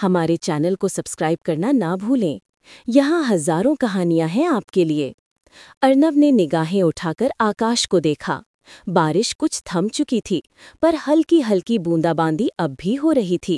हमारे चैनल को सब्सक्राइब करना ना भूलें। यहाँ हजारों कहानियां हैं आपके लिए। अर्नव ने निगाहें उठाकर आकाश को देखा। बारिश कुछ थम चुकी थी, पर हल्की हल्की बूंदाबांदी अब भी हो रही थी।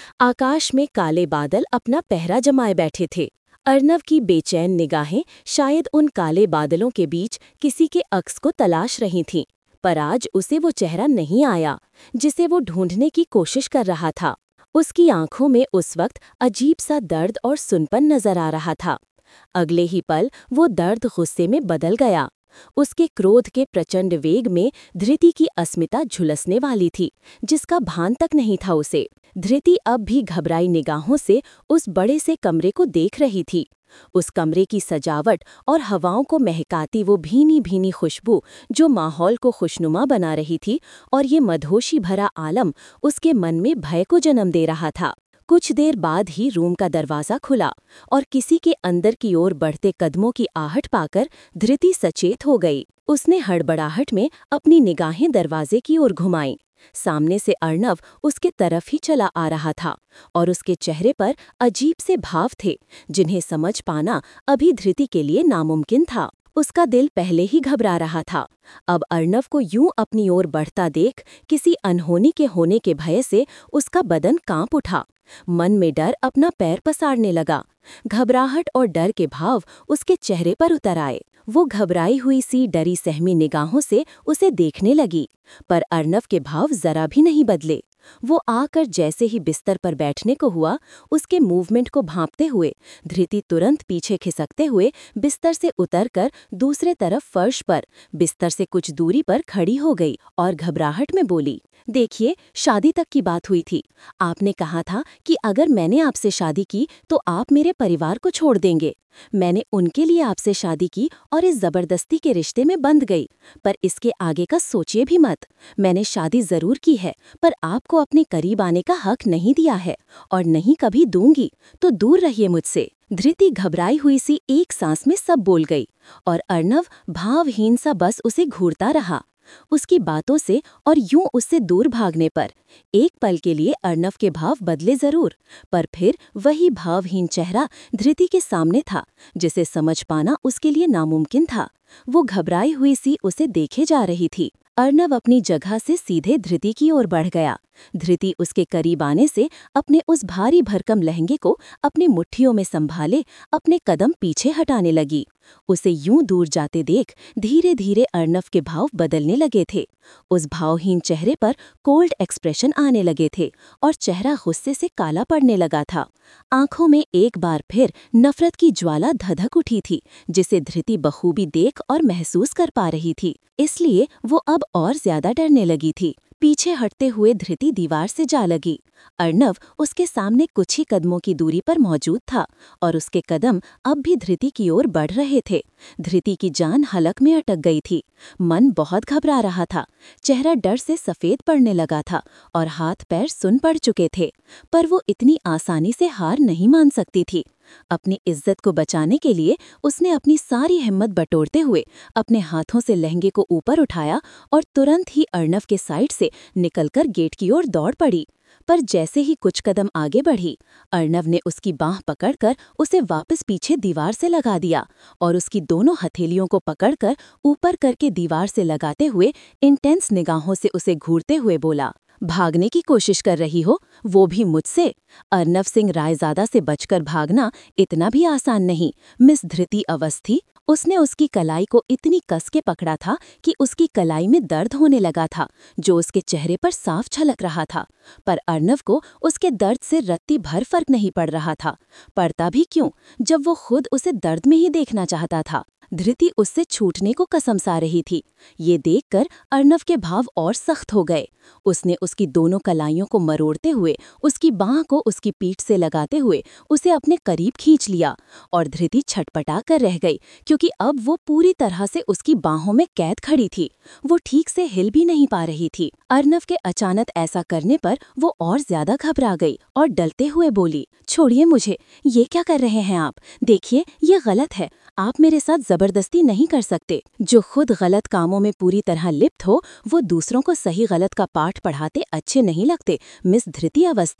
आकाश में काले बादल अपना पहरा जमाए बैठे थे। अर्नव की बेचैन निगाहें शायद उन काले बादलों के बीच किसी के अक्स को तलाश रही थीं, पर आज उसे वो चेहरा नहीं आया जिसे वो ढूंढने की कोशिश कर रहा था। उसकी आंखों में उस वक्त अजीब सा दर्द और सुनपन नजर आ रहा था। अगले ही पल वो दर्द गुस्से में बदल गया। उसके क्रोध के प्रचंड वेग में धृति की अस्मिता झुलसने वाली थी, जिसका भान तक नहीं था उसे। धृति अब भी घबराई निगाहों से उस बड़े से कमरे को देख रही थी। उस कमरे की सजावट और हवाओं को महकाती वो भीनी भीनी खुशबू जो माहौल को खुशनुमा बना रही थी, और ये मधोशी भरा आलम उसके मन में भय को जन्म दे रहा था। कुछ देर बाद ही रूम का दरवाज़ा खुला और किसी के अंदर की ओर बढ़ते कदमों की आहट पाकर धृति सचेत हो गई। उसने हड़बड़ाहट में अपनी निगाहें दरवाजे की ओर घुमाईं। सामने से अर्नव उसके तरफ ही चला आ रहा था, और उसके चेहरे पर अजीब से भाव थे जिन्हें समझ पाना अभी धृति के लिए नामुमकिन था। उसका दिल पहले ही घबरा रहा था, अब अर्नव को यूं अपनी ओर बढ़ता देख किसी अनहोनी के होने के भय से उसका बदन कांप उठा। मन में डर अपना पैर पसारने लगा। घबराहट और डर के भाव उसके चेहरे पर उतर आए। वो घबराई हुई सी डरी सहमी निगाहों से उसे देखने लगी, पर अर्नव के भाव जरा भी नहीं बदले। वो आकर जैसे ही बिस्तर पर बैठने को हुआ, उसके मूवमेंट को भांपते हुए धृति तुरंत पीछे खिसकते हुए बिस्तर से उतरकर दूसरे तरफ फर्श पर बिस्तर से कुछ दूरी पर खड़ी हो गई और घबराहट में बोली, देखिए, शादी तक की बात हुई थी। आपने कहा था कि अगर मैंने आपसे शादी की तो आप मेरे परिवार को छोड़ देंगे। मैंने उनके लिए आपसे शादी की और इस जबरदस्ती के रिश्ते में बंध गई, पर इसके आगे का सोचिए भी मत। मैंने शादी जरूर की है, पर आपको अपने करीब आने का हक नहीं दिया है और नहीं कभी दूंगी, तो दूर रहिए मुझसे। धृति घबराई हुई सी एक सांस में सब बोल गई, और अर्नव भावहीन सा बस उसे घूरता रहा। उसकी बातों से और यूं उससे दूर भागने पर एक पल के लिए अर्नव के भाव बदले जरूर, पर फिर वही भावहीन चेहरा धृति के सामने था जिसे समझ पाना उसके लिए नामुमकिन था। वो घबराई हुई सी उसे देखे जा रही थी। अर्नव अपनी जगह से सीधे धृति की ओर बढ़ गया। धृति उसके करीब आने से अपने उस भारी भरकम लहंगे को अपनी मुट्ठियों में संभाले अपने कदम पीछे हटाने लगी। उसे यूं दूर जाते देख धीरे धीरे अर्नव के भाव बदलने लगे थे। उस भावहीन चेहरे पर कोल्ड एक्सप्रेशन आने लगे थे और चेहरा गुस्से से काला पड़ने लगा था। आंखों में एक बार फिर नफरत की ज्वाला धधक उठी थी, जिसे धृति बखूबी देख और महसूस कर पा रही थी। इसलिए वो अब और ज्यादा डरने लगी थी। पीछे हटते हुए धृति दीवार से जा लगी। अर्नव उसके सामने कुछ ही कदमों की दूरी पर मौजूद था और उसके कदम अब भी धृति की ओर बढ़ रहे थे। धृति की जान हलक में अटक गई थी। मन बहुत घबरा रहा था। चेहरा डर से सफेद पड़ने लगा था और हाथ पैर सुन पड़ चुके थे, पर वो इतनी आसानी से हार नहीं मान सकती थी। अपनी इज्जत को बचाने के लिए उसने अपनी सारी हिम्मत बटोरते हुए अपने हाथों से लहंगे को ऊपर उठाया और तुरंत ही अर्नव के साइड से निकलकर गेट की ओर दौड़ पड़ी। पर जैसे ही कुछ कदम आगे बढ़ी, अर्नव ने उसकी बांह पकड़कर उसे वापस पीछे दीवार से लगा दिया और उसकी दोनों हथेलियों को पकड़कर ऊपर करके दीवार से लगाते हुए इंटेंस निगाहों से उसे घूरते हुए बोला, भागने की कोशिश कर रही हो, वो भी मुझसे? अर्नव सिंह रायजादा से बचकर भागना इतना भी आसान नहीं, मिस धृति अवस्थी। उसने उसकी कलाई को इतनी कस के पकड़ा था कि उसकी कलाई में दर्द होने लगा था, जो उसके चेहरे पर साफ झलक रहा था। पर अर्नव को उसके दर्द से रत्ती भर फर्क नहीं पड़ रहा था। पड़ता भी क्यों, जब वो खुद उसे दर्द में ही देखना चाहता था। धृति उससे छूटने को कसमसा रही थी। ये देखकर अर्नव के भाव और सख्त हो गए। उसने उसकी दोनों कलाइयों को मरोड़ते हुए उसकी बांह को उसकी पीठ से लगाते हुए उसे अपने करीब खींच लिया और धृति छटपटा कर रह गई, क्योंकि अब वो पूरी तरह से उसकी बाहों में कैद खड़ी थी। वो ठीक से हिल भी नहीं पा रही थी। अर्नव के अचानक ऐसा करने पर वो और ज्यादा घबरा गई और डलते हुए बोली, छोड़िए मुझे, ये क्या कर रहे हैं आप? देखिए, ये गलत है। आप मेरे साथ जबरदस्ती नहीं कर सकते। जो खुद गलत कामों में पूरी तरह लिप्त हो, वो दूसरों को सही गलत का पाठ पढ़ाते अच्छे नहीं लगते, मिस धृति अवस्थी।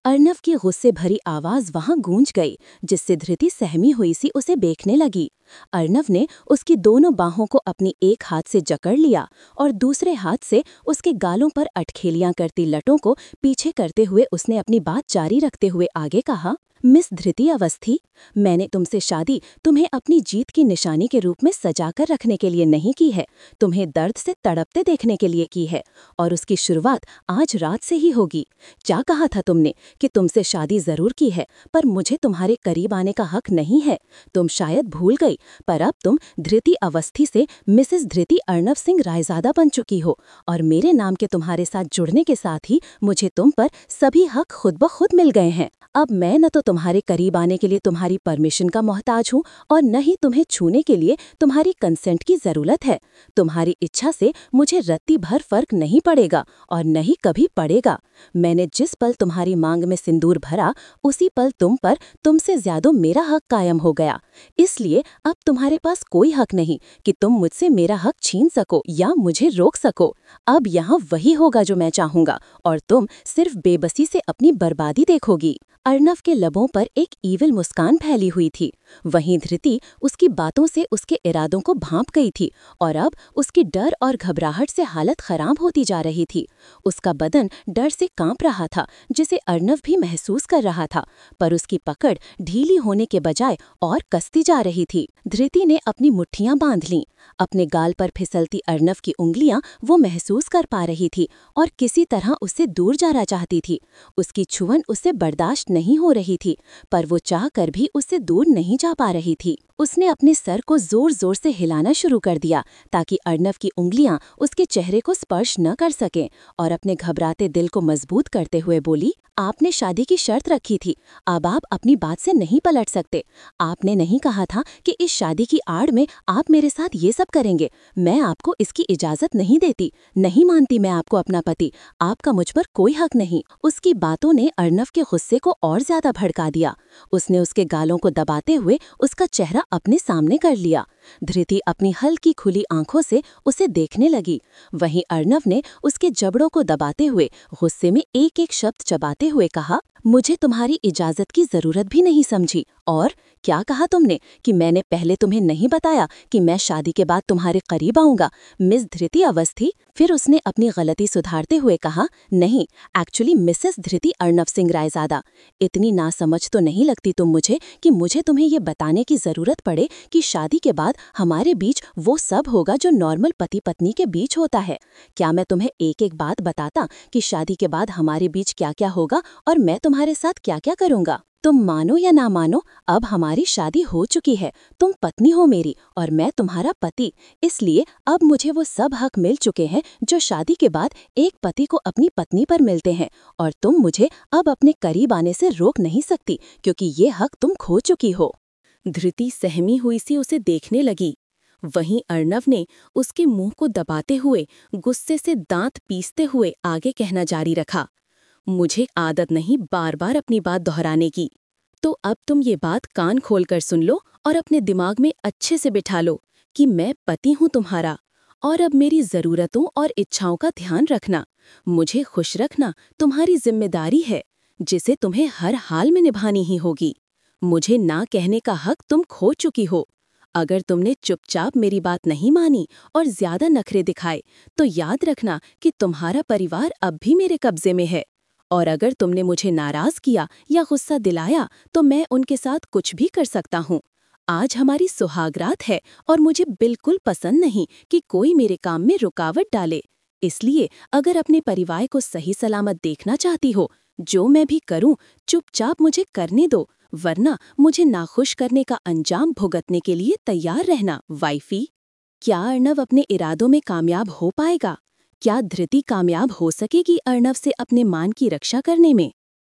अर्नव की गुस्से भरी आवाज वहां गूंज गई, जिससे धृति सहमी हुई सी उसे देखने लगी। अर्नव ने उसकी दोनों बाहों को अपनी एक हाथ से जकड़ लिया और दूसरे हाथ से उसके गालों पर अटखेलियां करती लटों को पीछे करते हुए उसने अपनी बात जारी रखते हुए आगे कहा, मिस धृति अवस्थी, मैंने तुमसे शादी तुम्हें अपनी जीत की निशानी के रूप में सजाकर रखने के लिए नहीं की है, तुम्हें दर्द से तड़पते देखने के लिए की है, और उसकी शुरुआत आज रात से ही होगी। क्या कहा था तुमने कि तुमसे शादी जरूर की है, पर मुझे तुम्हारे करीब आने का हक नहीं है। तुम शायद भूल गई, पर अब तुम धृति अवस्थी से मिसेस धृति अर्नव सिंह रायजादा बन चुकी हो, और मेरे नाम के तुम्हारे साथ जुड़ने के साथ ही मुझे तुम पर सभी हक खुद ब खुद मिल गए हैं। अब मैं न तो तुम्हारे करीब आने के लिए तुम्हारी परमिशन का मोहताज हूँ और न ही तुम्हें छूने के लिए तुम्हारी कंसेंट की जरूरत है। तुम्हारी इच्छा से मुझे रत्ती भर फर्क नहीं पड़ेगा और न ही कभी पड़ेगा। मैंने जिस पल तुम्हारी मांग में सिंदूर भरा, उसी पल तुम पर तुमसे ज्यादा मेरा हक कायम हो गया। इसलिए अब तुम्हारे पास कोई हक नहीं कि तुम मुझसे मेरा हक छीन सको या मुझे रोक सको। अब यहाँ वही होगा जो मैं चाहूंगा और तुम सिर्फ बेबसी से अपनी बर्बादी देखोगी। अर्नव के लबों पर एक ईविल मुस्कान फैली हुई थी। वहीं धृति उसकी बातों से उसके इरादों को भांप गई थी और अब उसकी डर और घबराहट से हालत खराब होती जा रही थी। उसका बदन डर से कांप रहा था, जिसे अर्नव भी महसूस कर रहा था, पर उसकी पकड़ ढीली होने के बजाय और कसती जा रही थी। धृति ने अपनी मुट्ठियां बांध लीं। अपने गाल पर फिसलती अर्नव की उंगलियां वो महसूस कर पा रही थी और किसी तरह उससे दूर जाना चाहती थी। उसकी छुअन उससे बर्दाश्त नहीं हो रही थी, पर वो चाह कर भी उससे दूर नहीं जा पा रही थी। उसने अपने सर को जोर जोर से हिलाना शुरू कर दिया ताकि अर्नव की उंगलियां उसके चेहरे को स्पर्श न कर सकें, और अपने घबराते दिल को मजबूत करते हुए बोली, आपने शादी की शर्त रखी थी, अब आप अपनी बात से नहीं पलट सकते। आपने नहीं कहा था कि इस शादी की आड़ में आप मेरे साथ ये सब करेंगे। मैं आपको इसकी इजाजत नहीं देती, नहीं मानती मैं आपको अपना पति। आपका मुझ पर कोई हक नहीं। उसकी बातों ने अर्नव के गुस्से को और ज्यादा भड़का दिया। उसने उसके गालों को दबाते हुए उसका चेहरा अपने सामने कर लिया। धृति अपनी हल्की खुली आंखों से उसे देखने लगी। वहीं अर्नव ने उसके जबड़ों को दबाते हुए गुस्से में एक एक शब्द चबाते हुए कहा, मुझे तुम्हारी इजाजत की जरूरत भी नहीं समझी। और क्या कहा तुमने कि मैंने पहले तुम्हें नहीं बताया कि मैं शादी के बाद तुम्हारे करीब आऊंगा, मिस धृति अवस्थी? फिर उसने अपनी गलती सुधारते हुए कहा, नहीं, एक्चुअली मिसेस धृति अर्नव सिंह रायजादा। इतनी नासमझ तो नहीं लगती तुम मुझे कि मुझे तुम्हें ये बताने की जरूरत पड़े कि शादी के बाद हमारे बीच वो सब होगा जो नॉर्मल पति पत्नी के बीच होता है। क्या मैं तुम्हें एक एक बात बताता कि शादी के बाद हमारे बीच क्या क्या होगा और मैं तुम्हारे साथ क्या क्या करूंगा? तुम मानो या ना मानो, अब हमारी शादी हो चुकी है। तुम पत्नी हो मेरी और मैं तुम्हारा पति। इसलिए अब मुझे वो सब हक मिल चुके हैं जो शादी के बाद एक पति को अपनी पत्नी पर मिलते हैं, और तुम मुझे अब अपने करीब आने से रोक नहीं सकती, क्योंकि ये हक तुम खो चुकी हो। धृति सहमी हुई सी उसे देखने लगी। वहीं अर्नव ने उसके मुंह को दबाते हुए गुस्से से दांत पीसते हुए आगे कहना जारी रखा, मुझे आदत नहीं बार बार अपनी बात दोहराने की, तो अब तुम ये बात कान खोलकर सुन लो और अपने दिमाग में अच्छे से बिठा लो कि मैं पति हूं तुम्हारा, और अब मेरी जरूरतों और इच्छाओं का ध्यान रखना, मुझे खुश रखना तुम्हारी जिम्मेदारी है, जिसे तुम्हें हर हाल में निभानी ही होगी। मुझे ना कहने का हक तुम खो चुकी हो। अगर तुमने चुपचाप मेरी बात नहीं मानी और ज्यादा नखरे दिखाए, तो याद रखना कि तुम्हारा परिवार अब भी मेरे कब्जे में है, और अगर तुमने मुझे नाराज किया या गुस्सा दिलाया तो मैं उनके साथ कुछ भी कर सकता हूँ। आज हमारी सुहागरात है और मुझे बिल्कुल पसंद नहीं कि कोई मेरे काम में रुकावट डाले। इसलिए अगर अपने परिवार को सही सलामत देखना चाहती हो, जो मैं भी करूं चुपचाप मुझे करने दो, वरना मुझे नाखुश करने का अंजाम भुगतने के लिए तैयार रहना, वाइफी। क्या अर्नव अपने इरादों में कामयाब हो पाएगा? क्या धृति कामयाब हो सकेगी अर्नव से अपने मान की रक्षा करने में?